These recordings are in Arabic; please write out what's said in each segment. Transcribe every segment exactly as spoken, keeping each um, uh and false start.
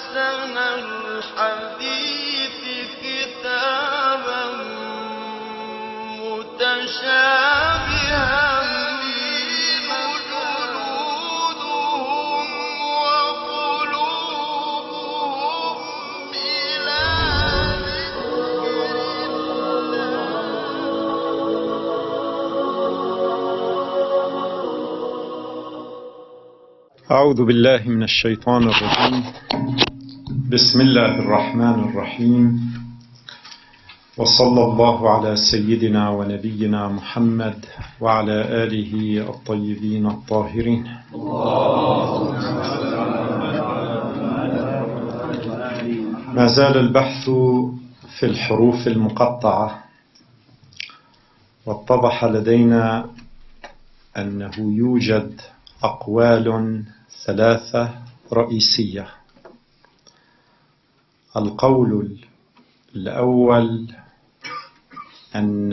أحسن الحديث كتابا متشابها جلودهم وقلوبهم إلى أعوذ بالله من الشيطان الرجيم. بسم الله الرحمن الرحيم، وصلى الله على سيدنا ونبينا محمد وعلى آله الطيبين الطاهرين. ما زال البحث في الحروف المقطعة، واتضح لدينا أنه يوجد أقوال ثلاثة رئيسية. القول الأول أن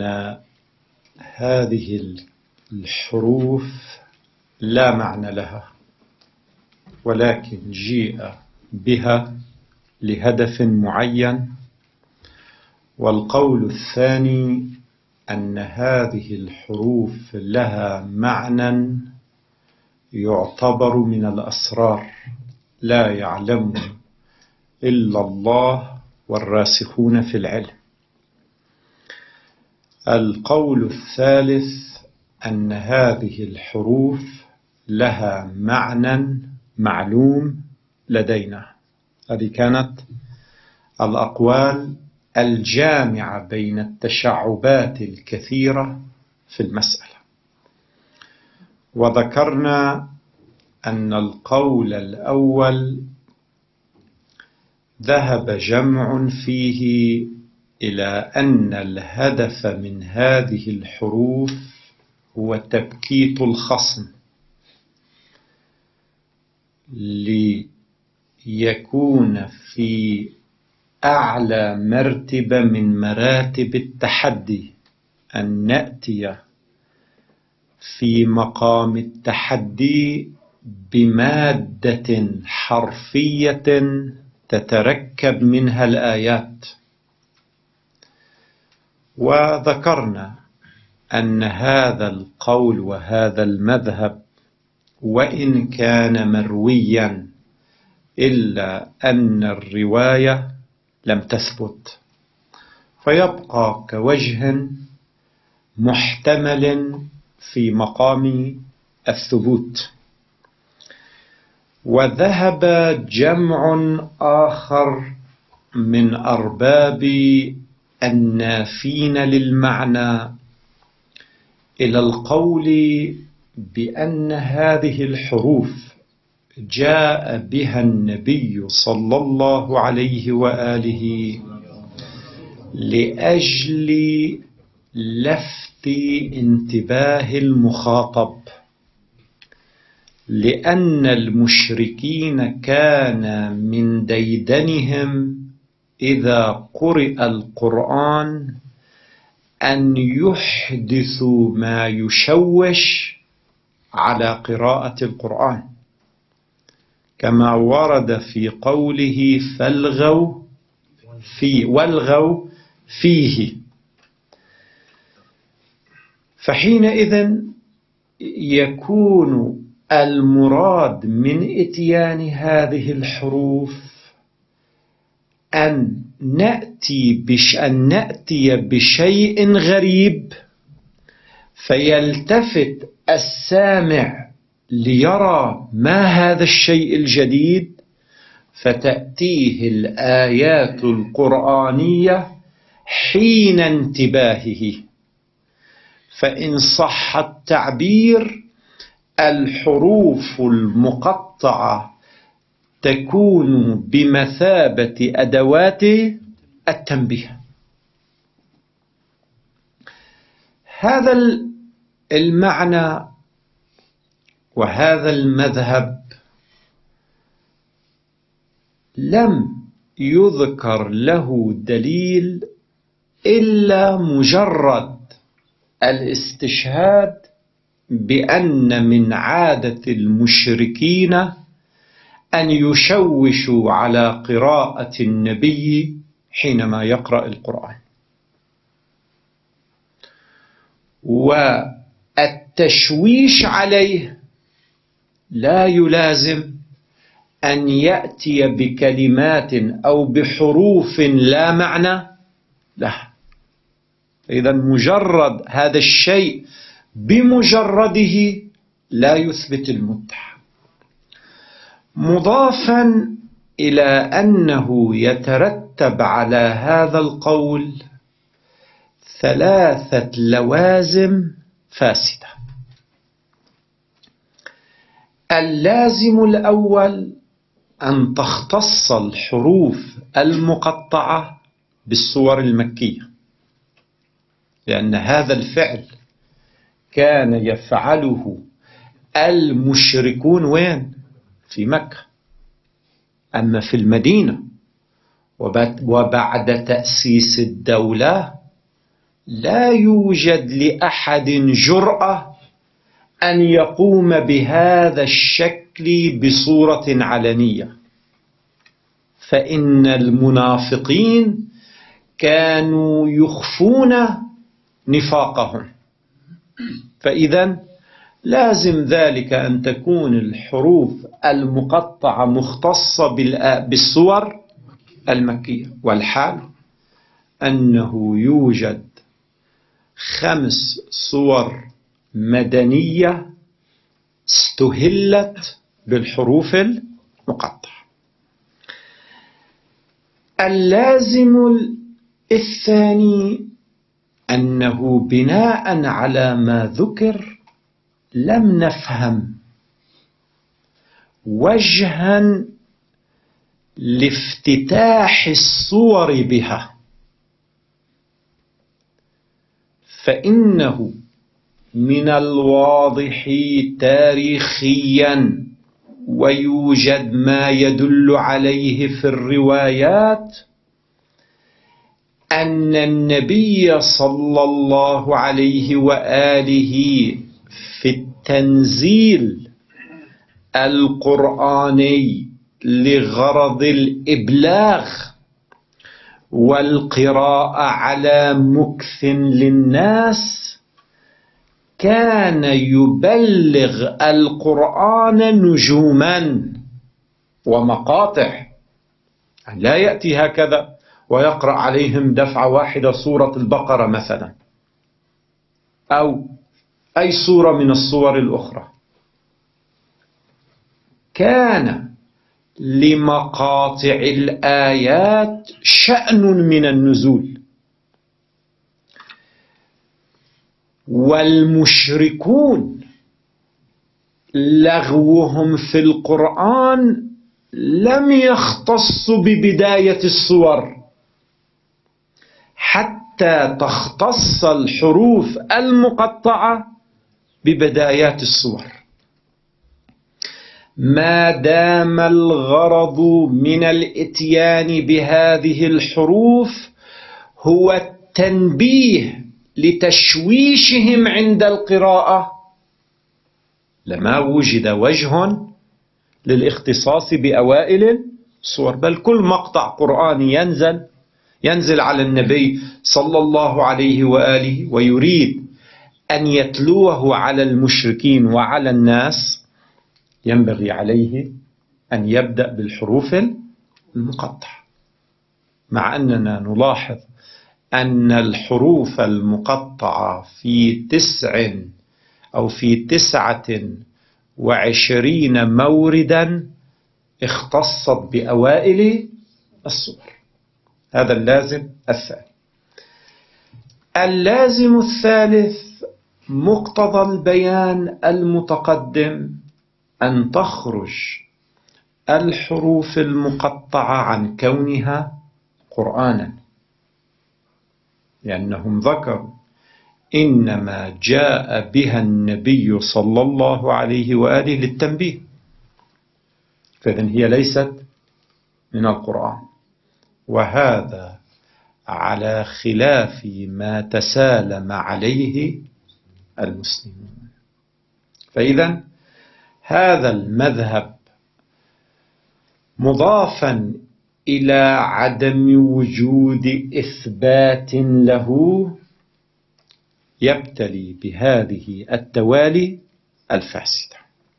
هذه الحروف لا معنى لها، ولكن جيء بها لهدف معين. والقول الثاني أن هذه الحروف لها معنى يعتبر من الأسرار لا يعلم إلا الله والراسخون في العلم. القول الثالث أن هذه الحروف لها معنى معلوم لدينا. هذه كانت الأقوال الجامعة بين التشعبات الكثيرة في المسألة. وذكرنا أن القول الأول ذهب جمع فيه إلى أن الهدف من هذه الحروف هو تبكيت الخصم ليكون في أعلى مرتبة من مراتب التحدي، أن نأتي في مقام التحدي بمادة حرفية تتركب منها الآيات. وذكرنا أن هذا القول وهذا المذهب وإن كان مرويا إلا أن الرواية لم تثبت، فيبقى كوجه محتمل في مقام الثبوت. وذهب جمع آخر من أرباب النافين للمعنى إلى القول بأن هذه الحروف جاء بها النبي صلى الله عليه وآله لأجل لفت انتباه المخاطب، لأن المشركين كان من ديدنهم إذا قرئ القرآن أن يحدثوا ما يشوش على قراءة القرآن، كما ورد في قوله فالغوا في والغوا فيه. فحينئذ يكون المراد من إتيان هذه الحروف أن نأتي, بش أن نأتي بشيء غريب فيلتفت السامع ليرى ما هذا الشيء الجديد، فتأتيه الآيات القرآنية حين انتباهه. فإن صح التعبير الحروف المقطعة تكون بمثابة أدوات التنبيه. هذا المعنى وهذا المذهب لم يذكر له دليل إلا مجرد الاستشهاد بأن من عادة المشركين أن يشوشوا على قراءة النبي حينما يقرأ القرآن. والتشويش عليه لا يلازم أن يأتي بكلمات أو بحروف لا معنى لها. إذا مجرد هذا الشيء بمجرده لا يثبت المدعى، مضافا إلى أنه يترتب على هذا القول ثلاثة لوازم فاسدة. اللازم الأول أن تختص الحروف المقطعة بالسور المكية، لأن هذا الفعل كان يفعله المشركون وين؟ في مكة. أما في المدينة وبعد تأسيس الدولة لا يوجد لأحد جرأة أن يقوم بهذا الشكل بصورة علنية، فإن المنافقين كانوا يخفون نفاقهم. فإذا لازم ذلك أن تكون الحروف المقطعة مختصة بالصور المكية، والحال أنه يوجد خمس صور مدنية استهلت بالحروف المقطعة. اللازم الثاني أنه بناء على ما ذكر لم نفهم وجها لافتتاح الصور بها، فإنه من الواضح تاريخيا ويوجد ما يدل عليه في الروايات أن النبي صلى الله عليه وآله في التنزيل القرآني لغرض الإبلاغ والقراءة على مكث للناس كان يبلغ القرآن نجوما ومقاطع، لا يأتي هكذا ويقرأ عليهم دفعة واحدة سورة البقرة مثلا أو أي سورة من الصور الأخرى. كان لمقاطع الآيات شأن من النزول، والمشركون لغوهم في القرآن لم يختص ببداية الصور حتى تختص الحروف المقطعة ببدايات الصور، ما دام الغرض من الإتيان بهذه الحروف هو التنبيه لتشويشهم عند القراءة لما وجد وجه للاختصاص بأوائل الصور. بل كل مقطع قرآني ينزل ينزل على النبي صلى الله عليه وآله ويريد أن يتلوه على المشركين وعلى الناس ينبغي عليه أن يبدأ بالحروف المقطعة، مع أننا نلاحظ أن الحروف المقطعة في تسع أو في تسعة وعشرين موردا اختصت بأوائل الصور. هذا اللازم الثاني. اللازم الثالث مقتضى البيان المتقدم أن تخرج الحروف المقطعة عن كونها قرآنا، لأنهم ذكروا إنما جاء بها النبي صلى الله عليه وآله للتنبيه، فإذن هي ليست من القرآن، وهذا على خلاف ما تسالم عليه المسلمون. فإذا هذا المذهب مضافا إلى عدم وجود إثبات له، يبتلي بهذه التوالي الفاسدة.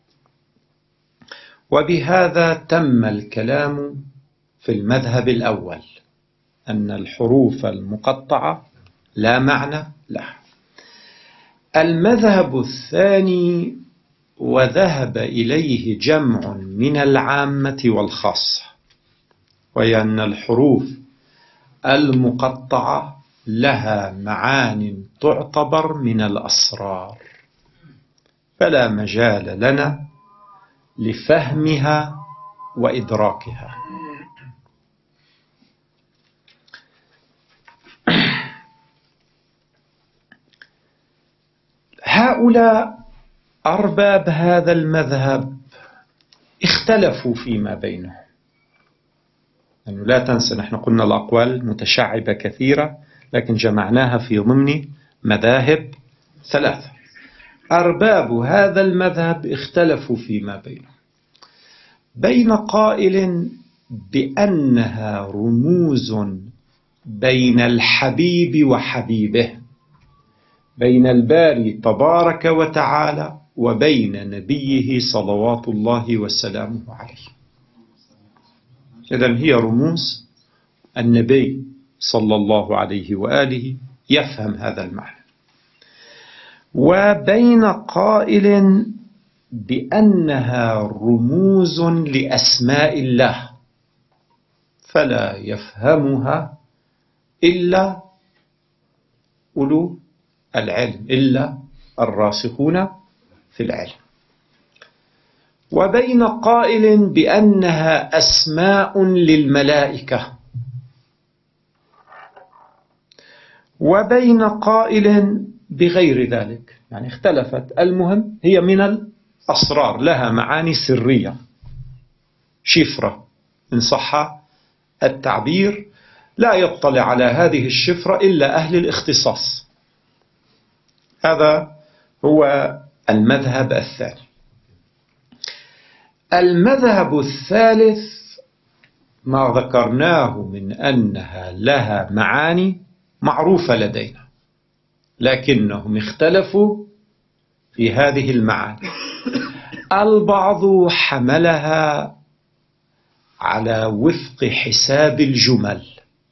وبهذا تم الكلام في المذهب الأول أن الحروف المقطعة لا معنى لها. المذهب الثاني وذهب إليه جمع من العامة والخاصة، وهي أن الحروف المقطعة لها معان تعتبر من الأسرار، فلا مجال لنا لفهمها وإدراكها. هؤلاء أرباب هذا المذهب اختلفوا فيما بينهم، يعني لا تنسى نحن قلنا الأقوال متشعبة كثيرة، لكن جمعناها في ضمن مذاهب ثلاثة. أرباب هذا المذهب اختلفوا فيما بينهم، بين قائل بأنها رموز بين الحبيب وحبيبه، بين الباري تبارك وتعالى وبين نبيه صلوات الله وسلامه عليه. إذن هي رموز، النبي صلى الله عليه وآله يفهم هذا المعنى. وبين قائل بأنها رموز لأسماء الله، فلا يفهمها إلا أولو العلم، إلا الراسخون في العلم. وبين قائل بأنها أسماء للملائكة، وبين قائل بغير ذلك، يعني اختلفت. المهم هي من الأسرار، لها معاني سرية، شفرة إن صح التعبير، لا يطلع على هذه الشفرة إلا أهل الاختصاص. هذا هو المذهب الثاني. المذهب الثالث ما ذكرناه من أنها لها معاني معروفة لدينا، لكنهم اختلفوا في هذه المعاني. البعض حملها على وفق حساب الجمل،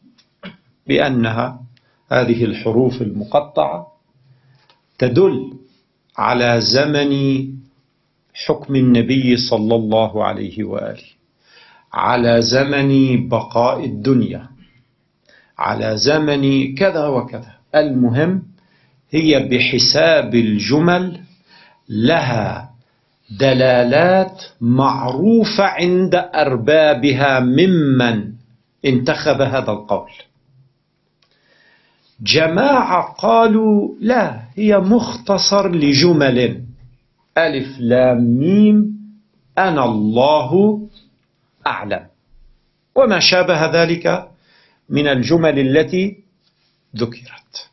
بأنها هذه الحروف المقطعة تدل على زمن حكم النبي صلى الله عليه وآله، على زمن بقاء الدنيا، على زمن كذا وكذا. المهم هي بحساب الجمل لها دلالات معروفة عند أربابها ممن انتخب هذا القول. جماعة قالوا لا، هي مختصر لجمل، ألف لام ميم أنا الله أعلم، وما شابه ذلك من الجمل التي ذكرت.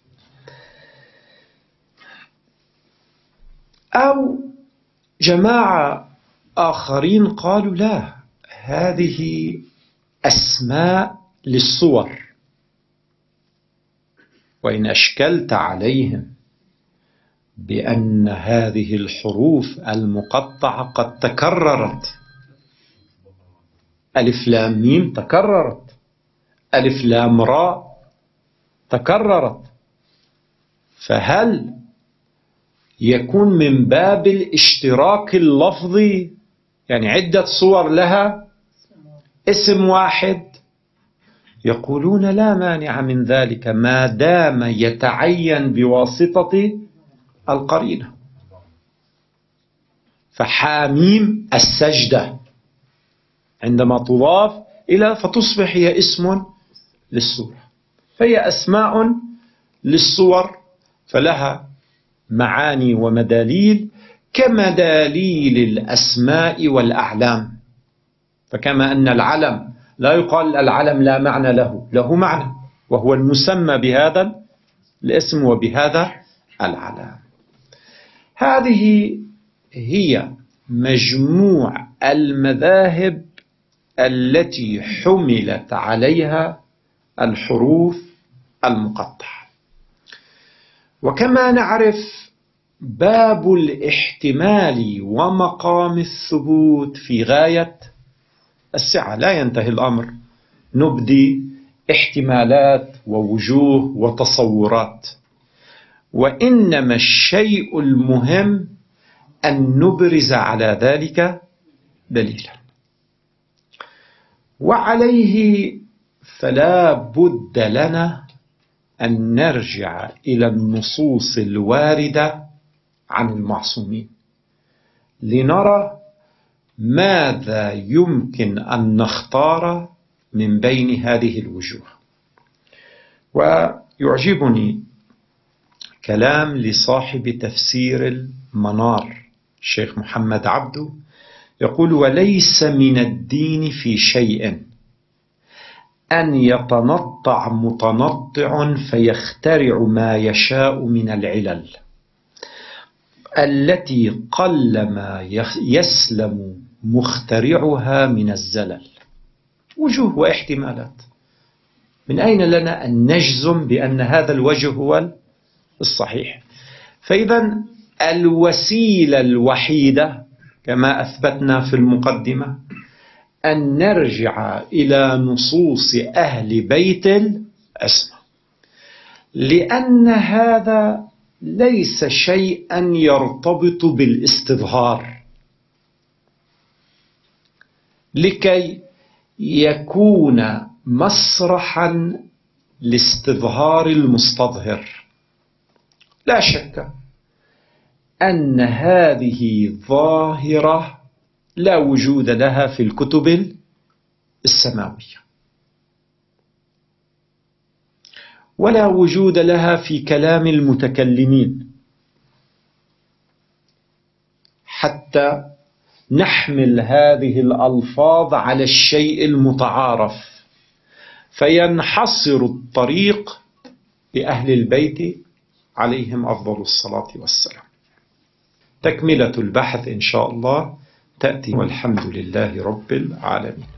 أو جماعة آخرين قالوا لا، هذه أسماء للصور، وإن أشكلت عليهم بأن هذه الحروف المقطعة قد تكررت، ألف لام ميم تكررت، ألف لام را تكررت، فهل يكون من باب الاشتراك اللفظي، يعني عدة صور لها اسم واحد؟ يقولون لا مانع من ذلك ما دام يتعين بواسطة القرينة. فحاميم السجدة عندما تضاف إلى فتصبح هي اسم للسورة، فهي أسماء للصور، فلها معاني ومداليل كمداليل الأسماء والأعلام. فكما أن العلم لا يقال العلم لا معنى له، له معنى، وهو المسمى بهذا الاسم وبهذا العلم. هذه هي مجموع المذاهب التي حملت عليها الحروف المقطعة. وكما نعرف باب الاحتمال ومقام الثبوت في غاية السعة، لا ينتهي الأمر، نبدي احتمالات ووجوه وتصورات، وإنما الشيء المهم أن نبرز على ذلك دليلا. وعليه فلا بد لنا أن نرجع إلى النصوص الواردة عن المعصومين لنرى ماذا يمكن أن نختار من بين هذه الوجوه. ويعجبني كلام لصاحب تفسير المنار الشيخ محمد عبده، يقول: وليس من الدين في شيء أن يتنطع متنطع فيخترع ما يشاء من العلل التي قلما يسلم مخترعها من الزلل. وجوه واحتمالات، من أين لنا أن نجزم بأن هذا الوجه هو الصحيح؟ فإذا الوسيلة الوحيدة كما أثبتنا في المقدمة أن نرجع إلى نصوص أهل بيت العصمة، لأن هذا ليس شيئا يرتبط بالاستظهار لكي يكون مسرحا لاستظهار المستظهر. لا شك أن هذه ظاهرة لا وجود لها في الكتب السماوية، ولا وجود لها في كلام المتكلمين، حتى نحمل هذه الألفاظ على الشيء المتعارف فينحصر الطريق لأهل البيت عليهم أفضل الصلاة والسلام. تكملة البحث إن شاء الله تأتي، والحمد لله رب العالمين.